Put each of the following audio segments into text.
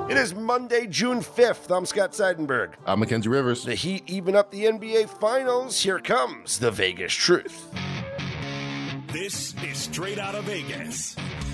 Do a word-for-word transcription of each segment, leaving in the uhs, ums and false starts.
It is Monday, June fifth. I'm Scott Seidenberg. I'm Mackenzie Rivers. The Heat even up the N B A Finals. Here comes the Vegas Truth. This is Straight Outta Vegas.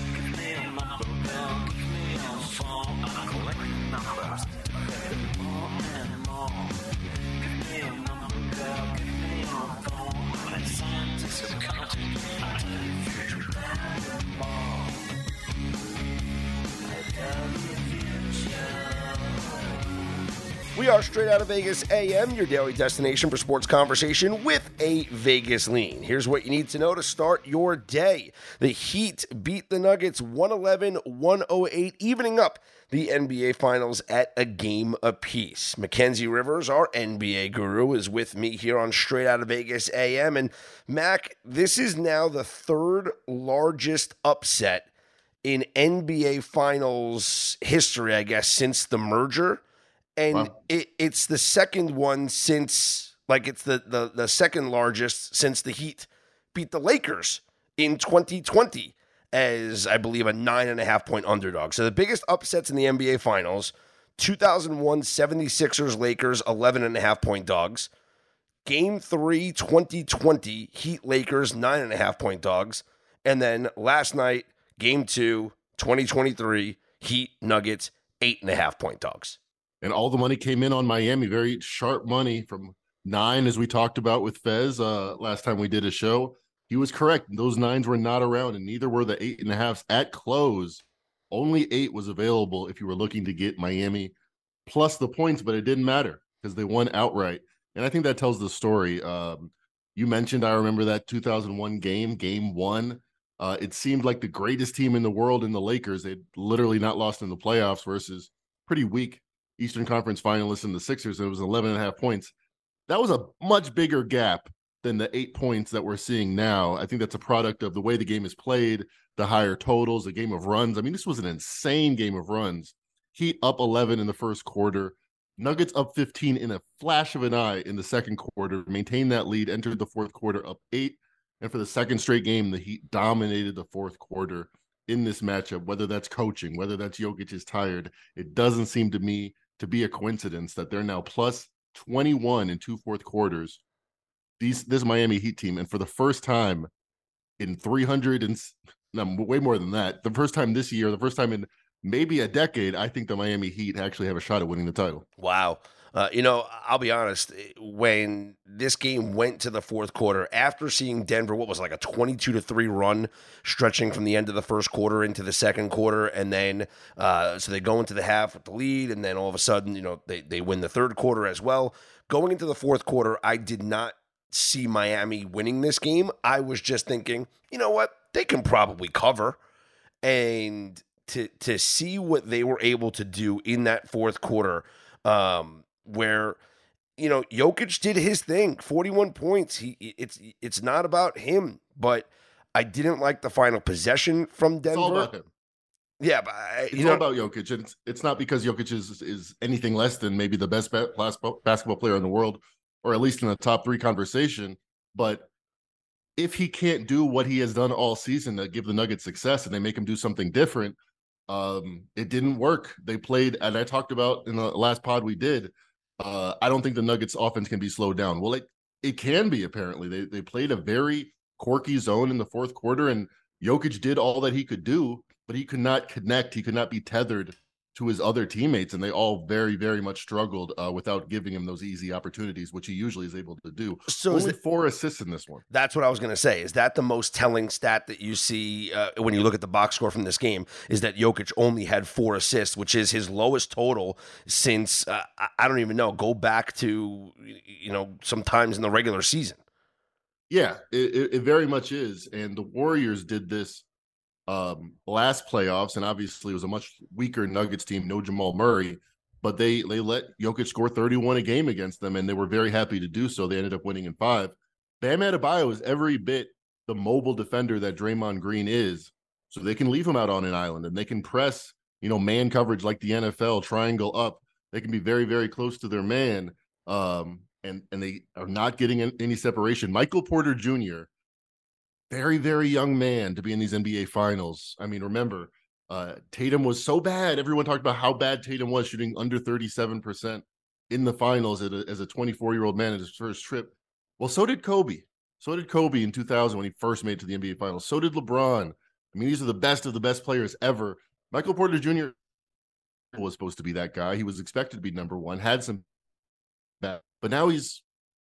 We are Straight Outta Vegas A M, your daily destination for sports conversation with a Vegas lean. Here's what you need to know to start your day. The Heat beat the Nuggets one eleven one oh eight, evening up the N B A Finals at a game apiece. Mackenzie Rivers, our N B A guru, is with me here on Straight Outta Vegas A M. And Mac, this is now the third largest upset in N B A Finals history, I guess, since the merger. And Wow. it, it's the second one since, like it's the, the, the second largest since the Heat beat the Lakers in twenty twenty as, I believe, a nine and a half point underdog. So the biggest upsets in the N B A Finals, two thousand one seventy-sixers Lakers, eleven and a half point dogs. Game three, twenty twenty, Heat Lakers, nine and a half point dogs. And then last night, game two, twenty twenty-three, Heat Nuggets, eight and a half point dogs. And all the money came in on Miami. Very sharp money from nine, as we talked about with Fez uh, last time we did a show. He was correct. Those nines were not around, and neither were the eight and a halves at close. Only eight was available if you were looking to get Miami plus the points, but it didn't matter because they won outright. And I think that tells the story. Um, you mentioned, I remember that two thousand one game, game one. Uh, it seemed like the greatest team in the world in the Lakers. They'd literally not lost in the playoffs versus pretty weak Eastern Conference finalists in the Sixers. It was eleven and a half points. That was a much bigger gap than the eight points that we're seeing now. I think that's a product of the way the game is played, the higher totals, the game of runs. I mean, this was an insane game of runs. Heat up eleven in the first quarter. Nuggets up fifteen in a flash of an eye in the second quarter, maintained that lead, entered the fourth quarter up eight. And for the second straight game, the Heat dominated the fourth quarter in this matchup, whether that's coaching, whether that's Jokic is tired. It doesn't seem to me to be a coincidence that they're now plus twenty-one in two fourth quarters. These this Miami Heat team, and for the first time in three hundred and no, way more than that, the first time this year, the first time in maybe a decade, I think the Miami Heat actually have a shot at winning the title. Wow. Uh, you know, I'll be honest, when this game went to the fourth quarter, after seeing Denver, what was like a twenty-two to three run stretching from the end of the first quarter into the second quarter, and then uh, so they go into the half with the lead, and then all of a sudden, you know, they, they win the third quarter as well. Going into the fourth quarter, I did not see Miami winning this game. I was just thinking, you know what, they can probably cover. And to to see what they were able to do in that fourth quarter, um, where, you know, Jokic did his thing, forty-one points. He it's it's not about him, but I didn't like the final possession from Denver. It's all about him. Yeah, but I, It's you all know, about Jokic. And it's, it's not because Jokic is, is anything less than maybe the best ba- basketball player in the world, or at least in the top three conversation. But if he can't do what he has done all season to give the Nuggets success, and they make him do something different, um, it didn't work. They played, and I talked about in the last pod we did, Uh, I don't think the Nuggets offense can be slowed down. Well, it it can be, apparently. They they played a very quirky zone in the fourth quarter, and Jokic did all that he could do, but he could not connect. He could not be tethered to his other teammates, and they all very, very much struggled uh, without giving him those easy opportunities, which he usually is able to do. So Only is it- four assists in this one. That's what I was going to say. Is that the most telling stat that you see uh, when you look at the box score from this game, is that Jokic only had four assists, which is his lowest total since, uh, I- I don't even know, go back to, you know, sometimes in the regular season. Yeah, it, it, it very much is. And the Warriors did this um, last playoffs, and obviously it was a much weaker Nuggets team, no Jamal Murray, but they they let Jokic score thirty-one a game against them, and they were very happy to do so. They ended up winning in five. Bam Adebayo is every bit the mobile defender that Draymond Green is, so they can leave him out on an island, and they can press, you know, man coverage like the N F L, triangle up. They can be very, very close to their man, um, and, and they are not getting any separation. Michael Porter Junior, very, very young man to be in these N B A finals. I mean, remember, Uh, Tatum was so bad. Everyone talked about how bad Tatum was, shooting under thirty-seven percent in the finals a, as a twenty-four-year-old man at his first trip. Well, so did Kobe. So did Kobe in two thousand when he first made it to the N B A Finals. So did LeBron. I mean, these are the best of the best players ever. Michael Porter Junior was supposed to be that guy. He was expected to be number one, had some bad, but now he's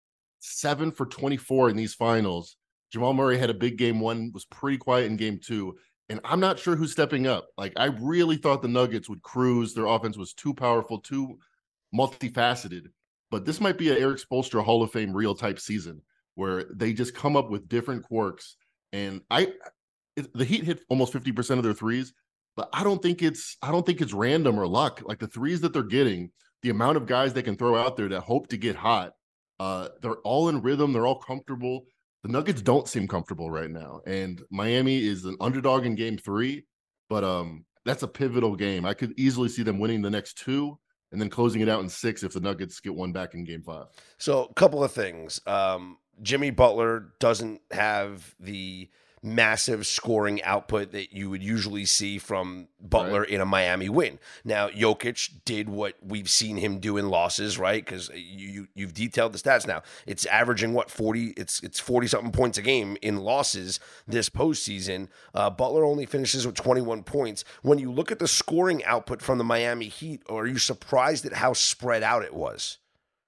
seven for twenty-four in these finals. Jamal Murray had a big game one, was pretty quiet in game two. And I'm not sure who's stepping up. Like, I really thought the Nuggets would cruise. Their offense was too powerful, too multifaceted. But this might be an Eric Spoelstra Hall of Fame real type season where they just come up with different quirks. And I, it, the Heat hit almost fifty percent of their threes, but I don't think it's, I don't think it's random or luck. Like, the threes that they're getting, the amount of guys they can throw out there that hope to get hot, uh, they're all in rhythm. They're all comfortable. The Nuggets don't seem comfortable right now, and Miami is an underdog in game three, but um, that's a pivotal game. I could easily see them winning the next two and then closing it out in six if the Nuggets get one back in game five. So a couple of things. Um, Jimmy Butler doesn't have the massive scoring output that you would usually see from Butler right. in a Miami win. Now, Jokic did what we've seen him do in losses, right? Because you, you you've detailed the stats now. It's averaging what forty. It's it's forty something points a game in losses this postseason. Uh, Butler only finishes with twenty-one points. When you look at the scoring output from the Miami Heat, are you surprised at how spread out it was?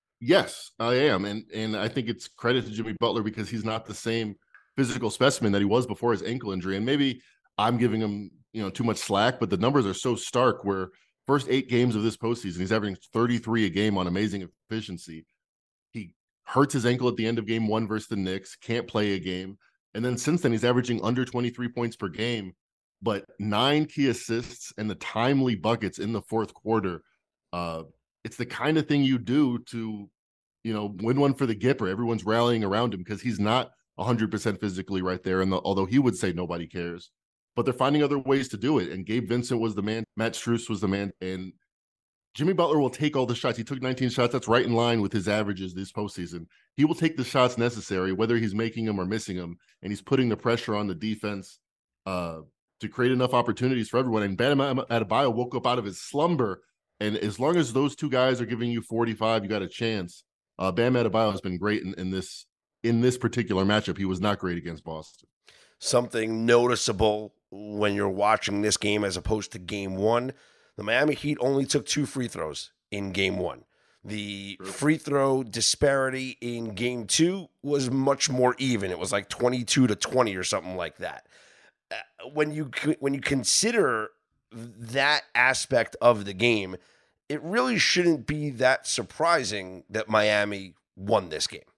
Yes, I am, and and I think it's credit to Jimmy Butler because he's not the same physical specimen that he was before his ankle injury. And maybe I'm giving him, you know, too much slack, but the numbers are so stark where first eight games of this postseason, he's averaging thirty-three a game on amazing efficiency. He hurts his ankle at the end of game one versus the Knicks, can't play a game. And then since then, he's averaging under twenty-three points per game, but nine key assists and the timely buckets in the fourth quarter. Uh, it's the kind of thing you do to, you know, win one for the Gipper. Everyone's rallying around him because he's not one hundred percent physically right there. And the, although he would say nobody cares, but they're finding other ways to do it. And Gabe Vincent was the man. Matt Strus was the man. And Jimmy Butler will take all the shots. He took nineteen shots. That's right in line with his averages this postseason. He will take the shots necessary, whether he's making them or missing them. And he's putting the pressure on the defense uh, to create enough opportunities for everyone. And Bam Adebayo woke up out of his slumber. And as long as those two guys are giving you forty-five, you got a chance. Uh, Bam Adebayo has been great in, in this in this particular matchup. He was not great against Boston. Something noticeable when you're watching this game as opposed to game one, the Miami Heat only took two free throws in game one. The free throw disparity in game two was much more even. It was like twenty-two to twenty or something like that. Uh, when you when you consider that aspect of the game, it really shouldn't be that surprising that Miami won this game.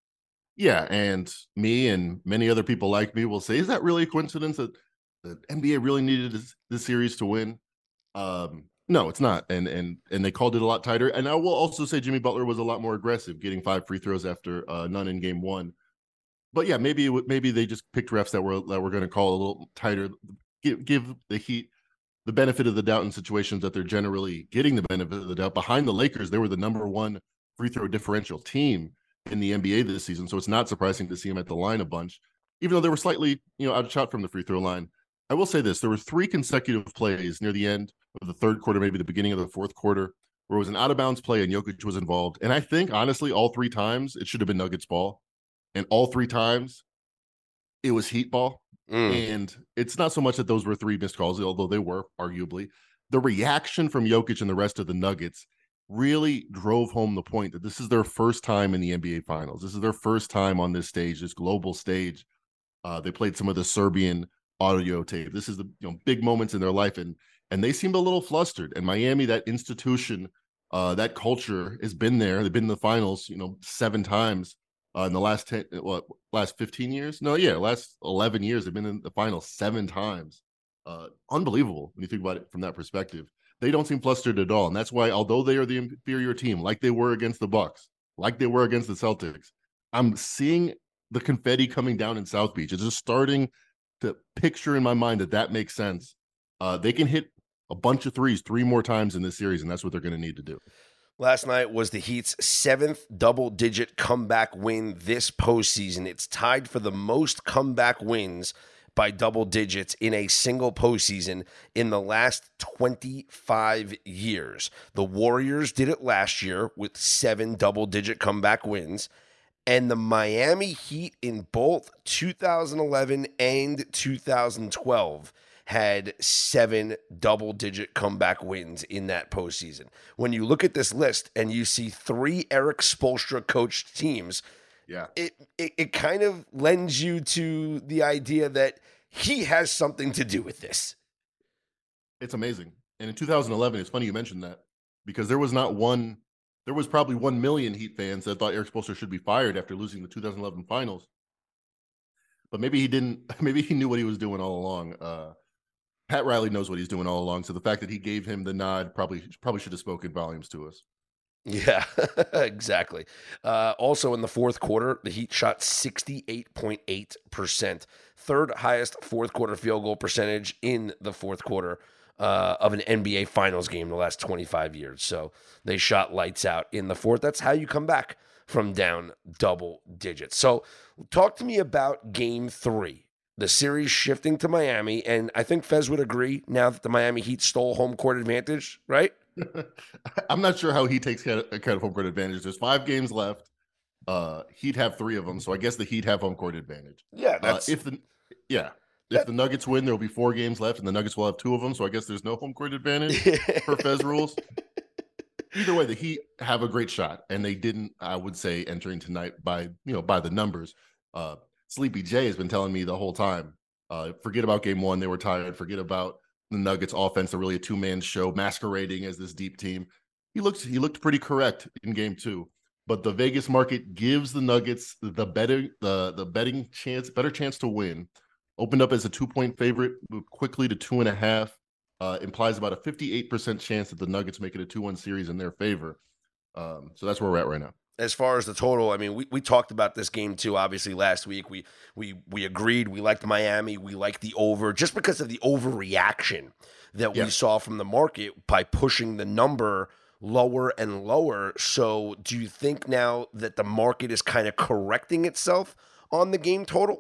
Yeah, and me and many other people like me will say, is that really a coincidence that the N B A really needed this, this series to win? Um, no, it's not. And and and they called it a lot tighter. And I will also say Jimmy Butler was a lot more aggressive, getting five free throws after uh, none in game one. But yeah, maybe maybe they just picked refs that were that were going to call a little tighter, give, give the Heat the benefit of the doubt in situations that they're generally getting the benefit of the doubt. Behind the Lakers, they were the number one free throw differential team in the N B A this season, so it's not surprising to see him at the line a bunch, even though they were slightly, you know, outshot from the free throw line. I will say this: there were three consecutive plays near the end of the third quarter, maybe the beginning of the fourth quarter, where it was an out of bounds play and Jokic was involved. And I think, honestly, all three times it should have been Nuggets ball, and all three times it was Heat ball. Mm. And it's not so much that those were three missed calls, although they were arguably. The reaction from Jokic and the rest of the Nuggets really drove home the point that this is their first time in the N B A Finals. This is their first time on this stage, this global stage. Uh, they played some of the Serbian audio tape. This is the you know big moments in their life, and and they seemed a little flustered. And Miami, that institution, uh, that culture has been there. They've been in the finals, you know, seven times uh, in the last ten, what, last fifteen years? No, yeah, last eleven years. They've been in the finals seven times. Uh, unbelievable when you think about it from that perspective. They don't seem flustered at all. And that's why, although they are the inferior team, like they were against the Bucks, like they were against the Celtics, I'm seeing the confetti coming down in South Beach. It's just starting to picture in my mind that that makes sense. Uh, they can hit a bunch of threes three more times in this series, and that's what they're going to need to do. Last night was the Heat's seventh double-digit comeback win this postseason. It's tied for the most comeback wins by double digits in a single postseason in the last twenty-five years. The Warriors did it last year with seven double-digit comeback wins, and the Miami Heat in both two thousand eleven and two thousand twelve had seven double-digit comeback wins in that postseason. When you look at this list and you see three Eric Spoelstra coached teams, yeah, it, it it kind of lends you to the idea that he has something to do with this. It's amazing. And in two thousand eleven, it's funny you mentioned that, because there was not one, there was probably one million Heat fans that thought Eric Spoelstra should be fired after losing the two thousand eleven finals. But maybe he didn't, maybe he knew what he was doing all along. Uh, Pat Riley knows what he's doing all along. So the fact that he gave him the nod probably probably should have spoken volumes to us. Yeah, exactly. Uh, also in the fourth quarter, the Heat shot sixty-eight point eight percent, third highest fourth quarter field goal percentage in the fourth quarter uh, of an N B A Finals game in the last twenty-five years. So they shot lights out in the fourth. That's how you come back from down double digits. So talk to me about game three. The series shifting to Miami, and I think Fez would agree now that the Miami Heat stole home court advantage, right? I'm not sure how he takes kind of home court advantage. There's five games left. Uh, Heat have three of them, so I guess the Heat have home court advantage. Yeah, that's uh, if the yeah if that, the Nuggets win, there will be four games left, and the Nuggets will have two of them. So I guess there's no home court advantage for Fez rules. Either way, the Heat have a great shot, and they didn't, I would say, entering tonight by you know by the numbers. Uh, Sleepy J has been telling me the whole time, uh, forget about game one. They were tired. Forget about the Nuggets offense. They're really a two-man show masquerading as this deep team. He looks, he looked pretty correct in game two, but the Vegas market gives the Nuggets the better, the, the betting chance, better chance to win. Opened up as a two-point favorite, moved quickly to two and a half, uh, implies about a fifty-eight percent chance that the Nuggets make it a two one series in their favor. Um, so that's where we're at right now. As far as the total, I mean, we, we talked about this game too, obviously, last week. We we we agreed. We liked Miami. We liked the over just because of the overreaction that yeah. we saw from the market by pushing the number lower and lower. So do you think now that the market is kind of correcting itself on the game total?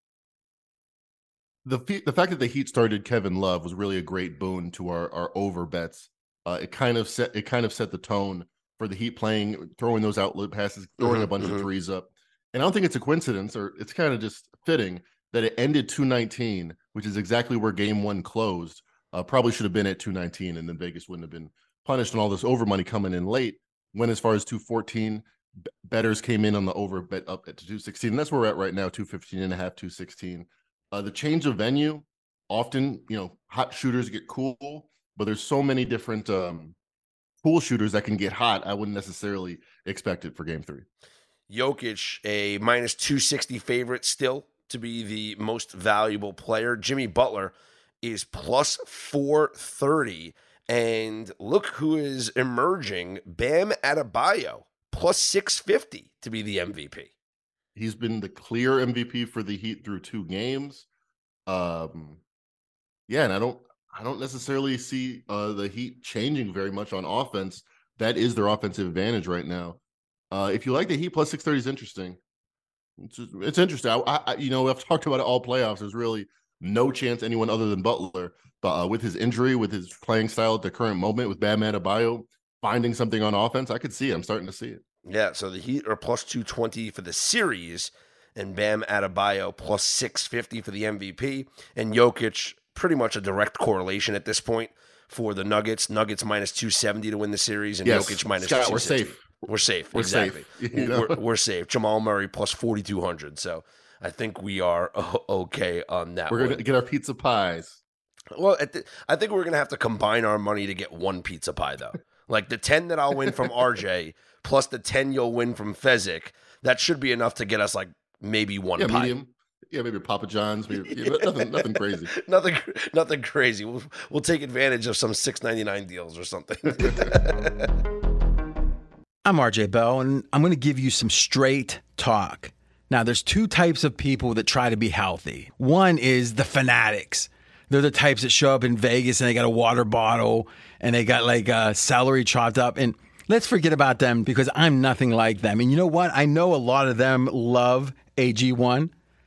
The the fact that the Heat started Kevin Love was really a great boon to our, our over bets. Uh, it kind of set it kind of set the tone for the Heat playing, throwing those outlet passes, throwing mm-hmm, a bunch mm-hmm. of threes up. And I don't think it's a coincidence, or it's kind of just fitting that it ended two nineteen, which is exactly where game one closed. Uh, probably should have been at two nineteen, and then Vegas wouldn't have been punished on all this over money coming in late. When as far as two fourteen, bettors came in on the over bet up at two sixteen. And that's where we're at right now, two fifteen and a half, two sixteen. Uh, the change of venue, often, you know, hot shooters get cool, but there's so many different um, cool shooters that can get hot. I wouldn't necessarily expect it for game three. Jokic, a minus two sixty favorite still to be the most valuable player. Jimmy Butler is plus four thirty. And look who is emerging, Bam Adebayo, plus six fifty to be the M V P. He's been the clear M V P for the Heat through two games. Um, yeah, and I don't I don't necessarily see uh, the Heat changing very much on offense. That is their offensive advantage right now. Uh, if you like the Heat, plus six thirty is interesting. It's, it's interesting. I, I, you know, I've talked about it all playoffs. There's really no chance anyone other than Butler, but uh, with his injury, with his playing style at the current moment, with Bam Adebayo finding something on offense, I could see it. I'm starting to see it. Yeah, so the Heat are plus two twenty for the series, and Bam Adebayo plus six fifty for the M V P, and Jokic pretty much a direct correlation at this point for the Nuggets. Nuggets minus two seventy to win the series, and yes. Jokic minus Scott, two sixty. We're safe. We're safe. We're exactly. safe. You know? we're, we're safe. Jamal Murray plus forty-two hundred. So I think we are okay on that. We're going to get our pizza pies. Well, at the, I think we're going to have to combine our money to get one pizza pie, though. Like the ten that I'll win from R J plus the ten you'll win from Fezzik, that should be enough to get us like maybe one yeah, pie. Medium. Yeah, maybe Papa John's. Maybe, yeah, nothing, nothing crazy. nothing, nothing crazy. We'll, we'll take advantage of some six ninety-nine deals or something. I'm R J Bell, and I'm going to give you some straight talk. Now, there's two types of people that try to be healthy. One is the fanatics. They're the types that show up in Vegas and they got a water bottle and they got like uh, celery chopped up. And let's forget about them because I'm nothing like them. And you know what? I know a lot of them love A G one.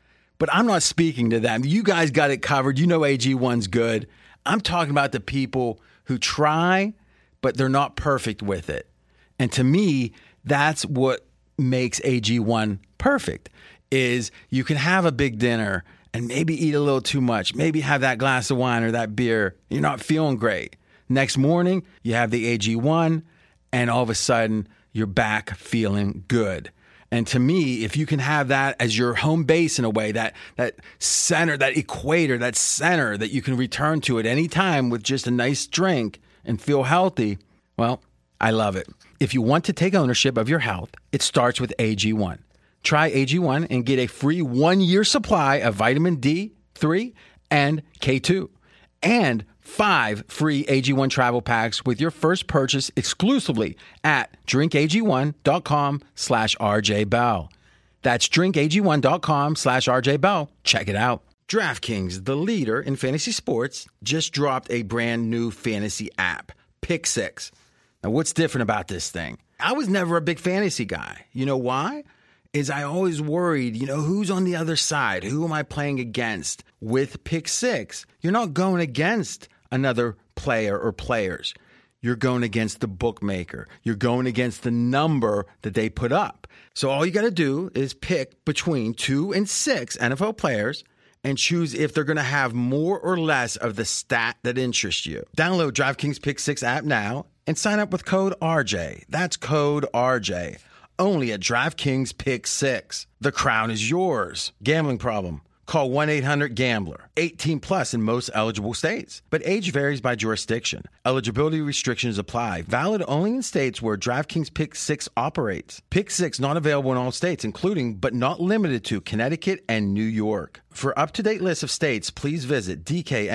But I'm not speaking to them. You guys got it covered. You know A G one's good. I'm talking about the people who try, but they're not perfect with it. And to me, that's what makes A G one perfect, is you can have a big dinner and maybe eat a little too much, maybe have that glass of wine or that beer. You're not feeling great. Next morning, you have the A G one, and all of a sudden, you're back feeling good. And to me, if you can have that as your home base in a way, that that center, that equator, that center that you can return to at any time with just a nice drink and feel healthy, well, I love it. If you want to take ownership of your health, it starts with A G one. Try A G one and get a free one-year supply of vitamin D three and K two, and five free A G one travel packs with your first purchase exclusively at drinkag1.com slash rjbell. That's drinkag1.com slash rjbell. Check it out. DraftKings, the leader in fantasy sports, just dropped a brand new fantasy app, Pick Six. Now, what's different about this thing? I was never a big fantasy guy. You know why? Is I always worried, you know, who's on the other side? Who am I playing against? With Pick Six, you're not going against another player or players. You're going against the bookmaker. You're going against the number that they put up. So all you got to do is pick between two and six N F L players and choose if they're going to have more or less of the stat that interests you. Download DraftKings Pick Six app now and sign up with code R J. That's code R J. Only at DraftKings Pick Six. The crown is yours. Gambling problem? Call one eight hundred gambler. eighteen plus in most eligible states, but age varies by jurisdiction. Eligibility restrictions apply. Valid only in states where DraftKings Pick Six operates. Pick Six not available in all states, including but not limited to Connecticut and New York. For up-to-date list of states, please visit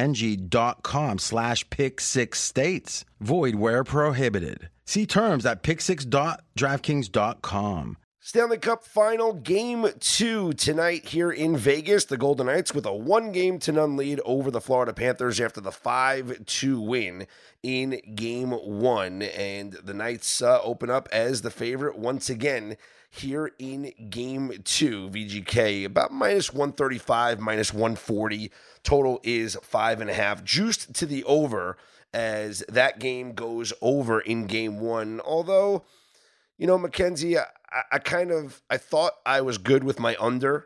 dkng.com slash pick six states. Void where prohibited. See terms at pick six dot draftkings dot com. Stanley Cup Final Game two tonight here in Vegas. The Golden Knights with a one-game to none lead over the Florida Panthers after the five two win in Game one. And the Knights uh, open up as the favorite once again here in Game two. V G K about minus one thirty-five, minus one forty. Total is five and a half. Juiced to the over as that game goes over in Game one. Although, you know, Mackenzie, I, I kind of, I thought I was good with my under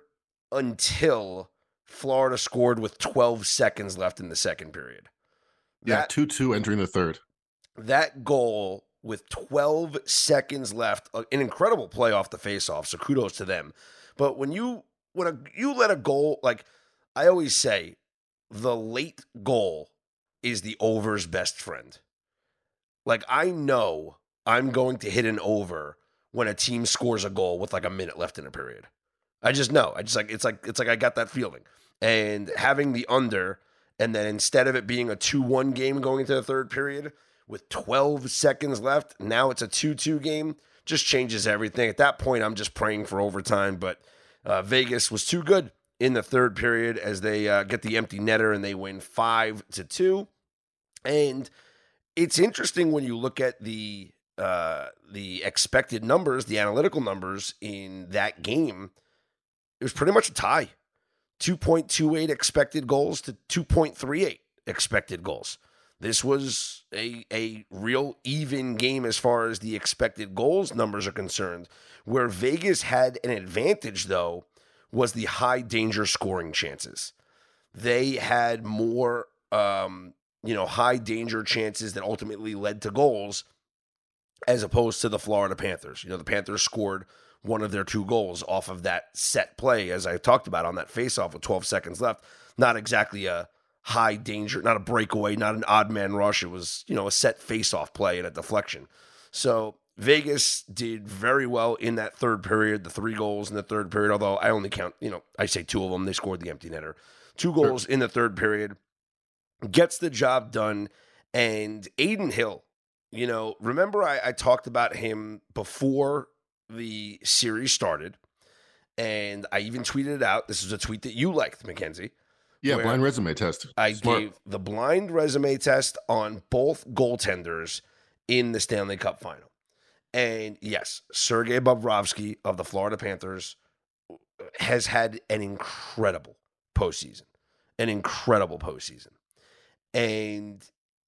until Florida scored with twelve seconds left in the second period. Yeah, two two entering the third. That goal with twelve seconds left, an incredible play off the faceoff, so kudos to them. But when you when a, you let a goal, like I always say, the late goal is the over's best friend. Like, I know I'm going to hit an over when a team scores a goal with like a minute left in a period. I just know. I just like it's like it's like I got that feeling. And having the under, and then instead of it being a two one game going into the third period with twelve seconds left, now it's a two two game, just changes everything. At that point, I'm just praying for overtime, but uh, Vegas was too good in the third period as they uh, get the empty netter and they win five to two. And it's interesting when you look at the uh, the expected numbers, the analytical numbers in that game. It was pretty much a tie. two point two eight expected goals to two point three eight expected goals. This was a, a real even game as far as the expected goals numbers are concerned. Where Vegas had an advantage, though, was the high danger scoring chances. They had more um, you know, high danger chances that ultimately led to goals as opposed to the Florida Panthers. You know, the Panthers scored one of their two goals off of that set play, as I talked about on that faceoff with twelve seconds left. Not exactly a high danger, not a breakaway, not an odd man rush. It was, you know, a set faceoff play and a deflection. So Vegas did very well in that third period, the three goals in the third period, although I only count, you know, I say two of them. They scored the empty netter. Two goals in the third period. Gets the job done. And Adin Hill, you know, remember I, I talked about him before the series started, and I even tweeted it out. This is a tweet that you liked, Mackenzie. Yeah, blind resume test. I Smart. gave the blind resume test on both goaltenders in the Stanley Cup final. And yes, Sergei Bobrovsky of the Florida Panthers has had an incredible postseason, an incredible postseason. And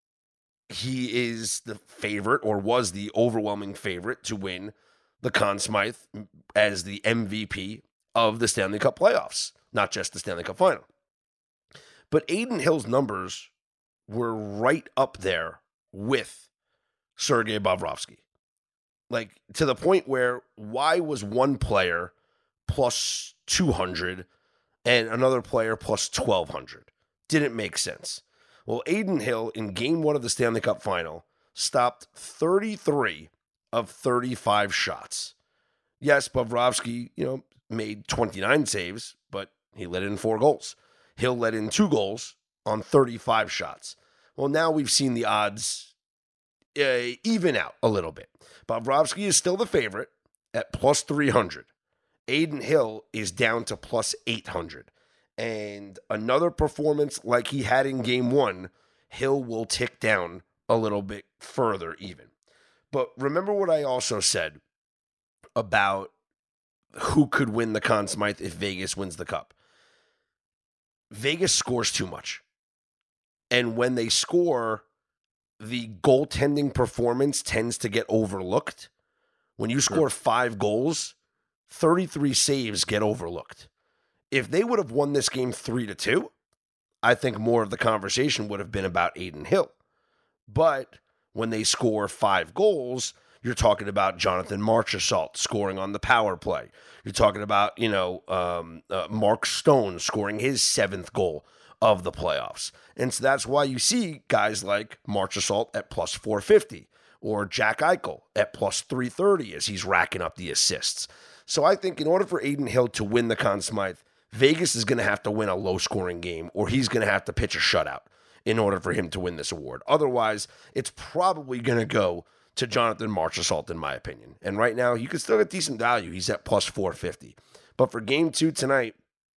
he is the favorite, or was the overwhelming favorite, to win the Conn Smythe as the M V P of the Stanley Cup playoffs, not just the Stanley Cup final. But Adin Hill's numbers were right up there with Sergei Bobrovsky. Like, to the point where, why was one player plus two hundred and another player plus twelve hundred? Didn't make sense. Well, Adin Hill, in game one of the Stanley Cup final, stopped thirty-three of thirty-five shots. Yes, Bobrovsky, you know, made twenty-nine saves, but he let in four goals. Hill let in two goals on thirty-five shots. Well, now we've seen the odds uh, even out a little bit. Bobrovsky is still the favorite at plus three hundred. Adin Hill is down to plus eight hundred. And another performance like he had in game one, Hill will tick down a little bit further even. But remember what I also said about who could win the Conn Smythe if Vegas wins the Cup. Vegas scores too much. And when they score, the goaltending performance tends to get overlooked. When you score five goals, thirty-three saves get overlooked. If they would have won this game three to two, I think more of the conversation would have been about Adin Hill. But when they score five goals, you're talking about Jonathan Marchessault scoring on the power play. You're talking about, you know, um, uh, Mark Stone scoring his seventh goal of the playoffs. And so that's why you see guys like Marchessault at plus four fifty or Jack Eichel at plus three thirty as he's racking up the assists. So I think in order for Adin Hill to win the Conn Smythe, Vegas is going to have to win a low-scoring game, or he's going to have to pitch a shutout in order for him to win this award. Otherwise, it's probably going to go to Jonathan Marchessault, in my opinion. And right now, you can still get decent value. He's at plus four fifty. But for game two tonight,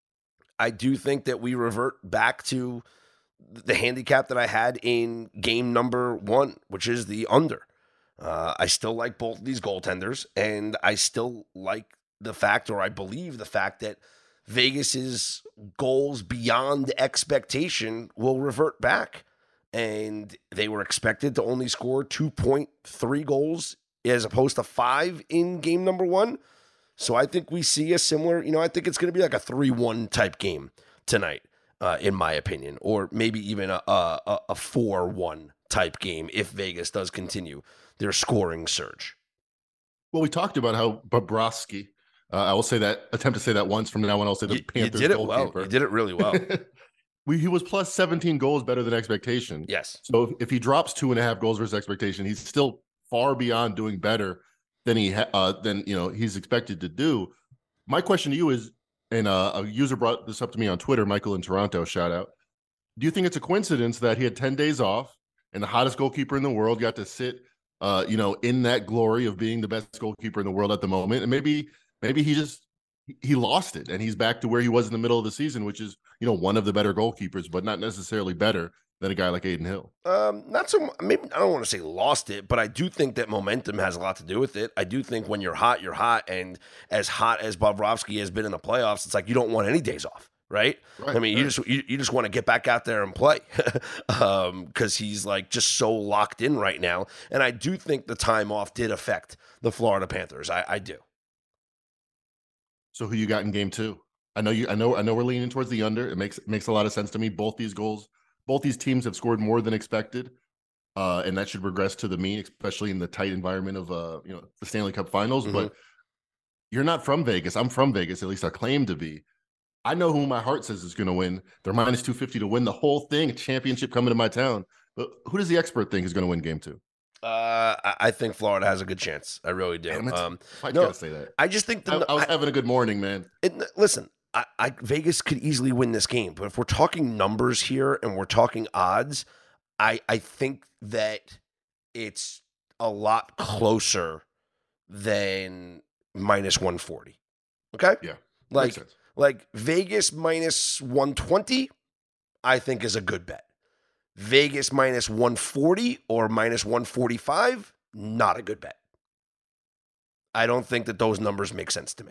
I do think that we revert back to the handicap that I had in game number one, which is the under. Uh, I still like both of these goaltenders, and I still like the fact, or I believe the fact, that Vegas's goals beyond expectation will revert back. And they were expected to only score two point three goals as opposed to five in game number one. So I think we see a similar, you know, I think it's going to be like a three one type game tonight, uh, in my opinion, or maybe even a, a, a four one type game if Vegas does continue their scoring surge. Well, we talked about how Bobrovsky, uh, I will say that, attempt to say that once, from now on I'll say the you, Panthers you did it goalkeeper. well. You did it really well. we, he was plus seventeen goals better than expectation. Yes. So if, if he drops two and a half goals versus expectation, he's still far beyond doing better than he ha- uh, than you know he's expected to do. My question to you is, and uh, a user brought this up to me on Twitter, Michael in Toronto, shout out. Do you think it's a coincidence that he had ten days off and the hottest goalkeeper in the world got to sit, uh, you know, in that glory of being the best goalkeeper in the world at the moment, and maybe maybe he just he lost it and he's back to where he was in the middle of the season, which is, you know, one of the better goalkeepers, but not necessarily better than a guy like Adin Hill? Um, not so. Maybe I don't want to say lost it, but I do think that momentum has a lot to do with it. I do think when you're hot, you're hot, and as hot as Bobrovsky has been in the playoffs, it's like you don't want any days off, right? right I mean, right. you just you, you just want to get back out there and play, um, because he's like just so locked in right now. And I do think the time off did affect the Florida Panthers. I, I do. So who you got in game two? I know you. I know. I know we're leaning towards the under. It makes it makes a lot of sense to me. Both these goals. Both these teams have scored more than expected, uh, and that should regress to the mean, especially in the tight environment of uh, you know the Stanley Cup Finals. Mm-hmm. But you're not from Vegas. I'm from Vegas. At least I claim to be. I know who my heart says is going to win. They're minus two fifty to win the whole thing. A championship coming to my town. But who does the expert think is going to win game two? Uh, I think Florida has a good chance. I really do. Um, I no, gotta say that. I just think the, I, I was I, having a good morning, man. It, listen. I, I, Vegas could easily win this game, but if we're talking numbers here and we're talking odds, I, I think that it's a lot closer than minus one forty. Okay? Yeah. Like, like Vegas minus one twenty, I think is a good bet. Vegas minus one forty or minus one forty-five, not a good bet. I don't think that those numbers make sense to me.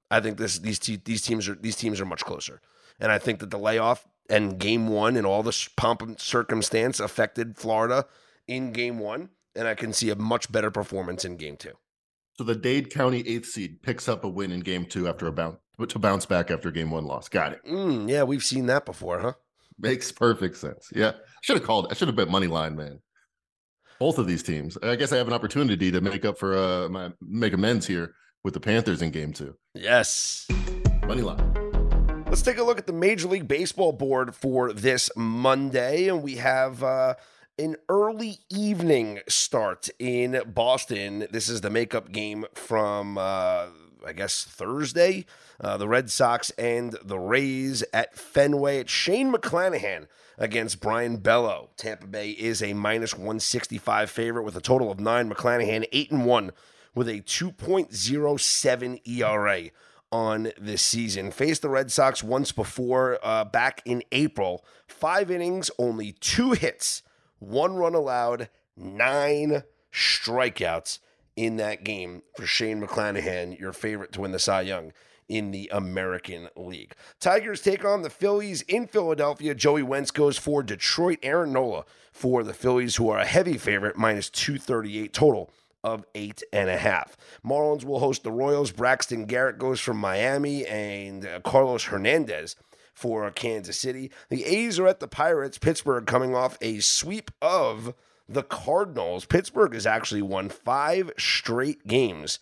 I think this these te- these teams are these teams are much closer, and I think that the layoff and game one and all the pomp and circumstance affected Florida in game one, and I can see a much better performance in game two. So the Dade County eighth seed picks up a win in game two after a bounce to bounce back after game one loss. Got it. Mm, yeah, we've seen that before, huh? Makes perfect sense. Yeah, should have called. I should have bet money line, man. Both of these teams. I guess I have an opportunity to make up for uh my make amends here with the Panthers in game two. Yes. Money line. Let's take a look at the Major League Baseball board for this Monday, and we have uh, an early evening start in Boston. This is the makeup game from, uh, I guess, Thursday. Uh, the Red Sox and the Rays at Fenway. It's Shane McClanahan against Brian Bello. Tampa Bay is a minus one sixty-five favorite with a total of nine. McClanahan eight and one with a two point oh seven E R A on this season. Faced the Red Sox once before, uh, back in April. Five innings, only two hits, one run allowed, nine strikeouts in that game for Shane McClanahan, your favorite to win the Cy Young in the American League. Tigers take on the Phillies in Philadelphia. Joey Wentz goes for Detroit. Aaron Nola for the Phillies, who are a heavy favorite, minus two thirty-eight total of eight and a half. Marlins will host the Royals. Braxton Garrett goes from Miami, and uh, Carlos Hernandez for Kansas City. The A's are at the Pirates. Pittsburgh coming off a sweep of the Cardinals. Pittsburgh has actually won five straight games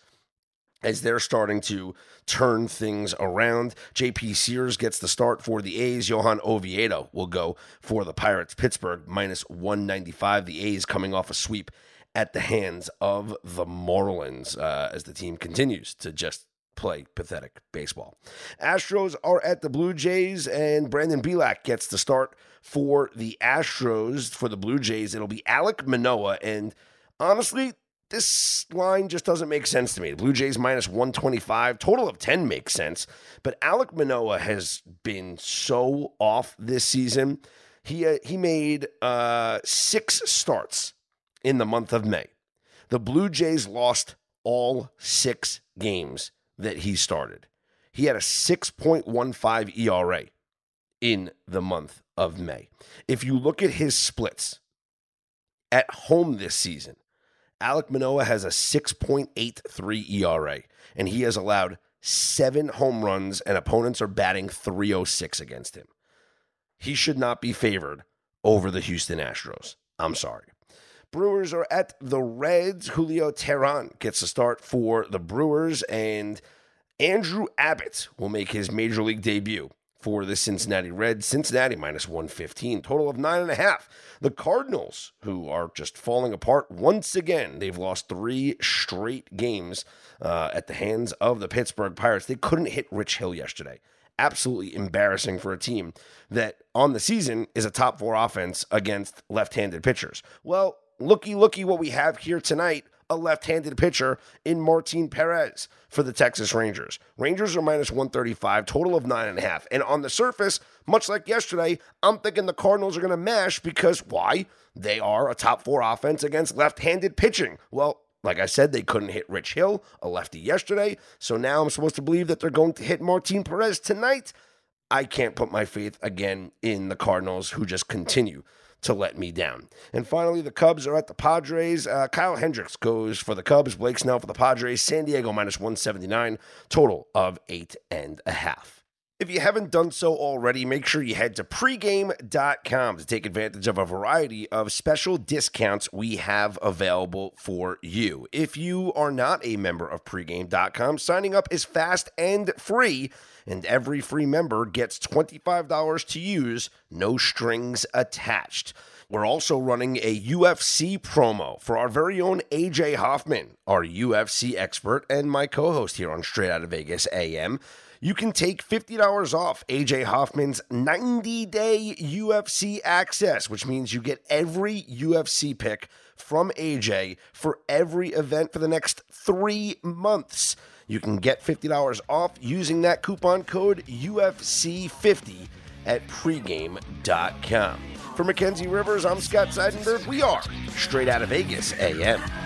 as they're starting to turn things around. J P Sears gets the start for the A's. Johan Oviedo will go for the Pirates. Pittsburgh minus one ninety-five. The A's coming off a sweep at the hands of the Marlins uh, as the team continues to just play pathetic baseball. Astros are at the Blue Jays, and Brandon Bielak gets the start for the Astros. For the Blue Jays, it'll be Alek Manoah, and honestly, this line just doesn't make sense to me. The Blue Jays minus one twenty-five, total of ten makes sense, but Alek Manoah has been so off this season. He uh, he made uh, six starts in the month of May. The Blue Jays lost all six games that he started. He had a six point one five E R A in the month of May. If you look at his splits at home this season, Alek Manoah has a six point eight three E R A, and he has allowed seven home runs, and opponents are batting three oh six against him. He should not be favored over the Houston Astros. I'm sorry. Brewers are at the Reds. Julio Teheran gets a start for the Brewers, and Andrew Abbott will make his Major League debut for the Cincinnati Reds. Cincinnati minus one fifteen, total of nine and a half. The Cardinals, who are just falling apart once again, they've lost three straight games uh, at the hands of the Pittsburgh Pirates. They couldn't hit Rich Hill yesterday. Absolutely embarrassing for a team that on the season is a top four offense against left-handed pitchers. Well, looky, looky what we have here tonight. A left-handed pitcher in Martin Perez for the Texas Rangers. Rangers are minus one thirty-five, total of nine and a half. And on the surface, much like yesterday, I'm thinking the Cardinals are going to mash because why? They are a top four offense against left-handed pitching. Well, like I said, they couldn't hit Rich Hill, a lefty, yesterday. So now I'm supposed to believe that they're going to hit Martin Perez tonight. I can't put my faith again in the Cardinals, who just continue to let me down. And finally, the Cubs are at the Padres. Uh, Kyle Hendricks goes for the Cubs. Blake Snell for the Padres. San Diego minus one seventy-nine, total of eight and a half. If you haven't done so already, make sure you head to pregame dot com to take advantage of a variety of special discounts we have available for you. If you are not a member of pregame dot com, signing up is fast and free, and every free member gets twenty-five dollars to use, no strings attached. We're also running a U F C promo for our very own A J Hoffman, our U F C expert and my co-host here on Straight Outta Vegas A M. You can take fifty dollars off A J Hoffman's ninety-day U F C access, which means you get every U F C pick from A J for every event for the next three months. You can get fifty dollars off using that coupon code U F C fifty at pregame dot com. For Mackenzie Rivers, I'm Scott Seidenberg. We are Straight Outta Vegas A M.